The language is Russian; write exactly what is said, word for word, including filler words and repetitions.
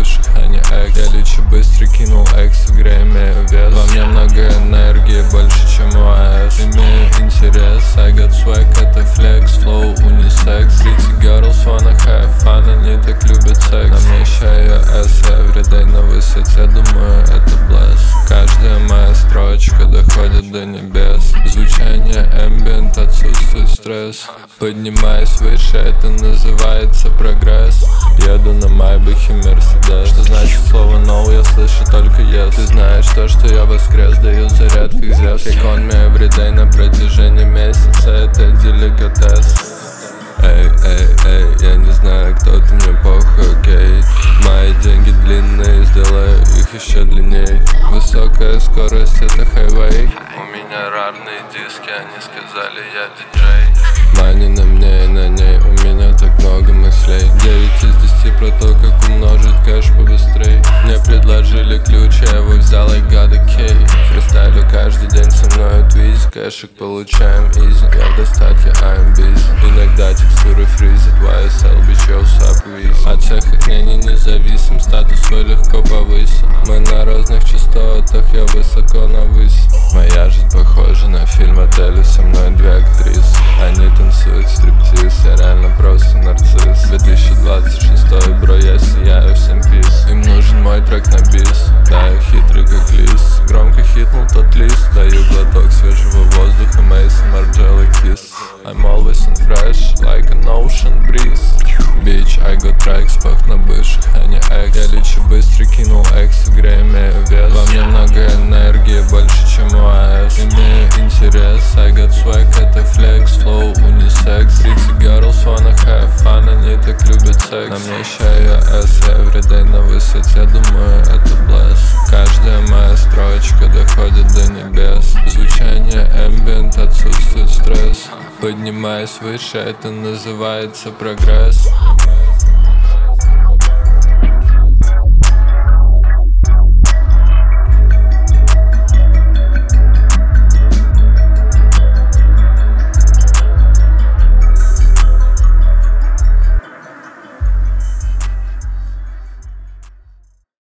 бывших, а не экс. Я лечу быстро, кинул экс, в игре имею вес. Во мне много энергии, больше чем у АЭС. Имею интерес, I got swag, это флекс, flow, унисекс. Pretty girls wanna have fun, они так любят секс. На мне еще iOS, everyday на высоте, думаю, это bless. Каждая моя строчка доходит до небес. Звучание ambient, отсутствует стресс. Поднимаюсь выше, это называется прогресс. Еду на майбахе Мерседес. Что значит слово no, я слышу только yes. Ты знаешь то, что я воскрес, даю заряд как Зевс. Take on me everyday на протяжении месяца, это деликатес. Эй, эй, эй, я не знаю, кто ты, мне похуй, окей. Мои деньги длинные, сделаю их еще длинней. Высокая скорость, это хайвей. У меня рарные диски, они сказали, я диджей. Мани на мне и на ней, у меня так много мыслей. Девять из десяти про то, как умножить кэш побыстрей. Мне предложили ключ, я его взял, I got a key. Фристайлю каждый день, со мной твиз. Кэшек получаем изи, я в достатке, I'm busy. Иногда текстуры фризит, вай эс эл, bitch, yo, sup, easy. От всех их мнений независим, статус свой легко повысить. Мы на разных частотах, я высоко навысь. Моя жизнь похожа на фильм отеля, со мной две актрисы. Они танцуют стриптиз, я реально просто нарцисс. Две тысячи двадцать шестой, бро, я сияю, всем пис. Им нужен мой трек на бис, да, я хитрый как лис. Громко хитнул тот лист, даю глоток свежего воздуха, Мейсон, Марджелла, Kiss. I'm always in fresh, like an ocean breeze. Bitch, I got tracks, пах на бывших, а не экс. Я лечу быстро, кинул экс, в игре имею вес. Во мне много энергии, больше чем у АЭС. Имею интерес, I got swag, это флекс, flow, унисекс. Pretty girls wanna have fun, они так любят секс. На мне еще iOS, everyday на высоте, думаю, это bless. Каждая моя строчка доходит до небес. Звучание ambient, отсутствует стресс. Поднимаюсь выше, это называется прогресс.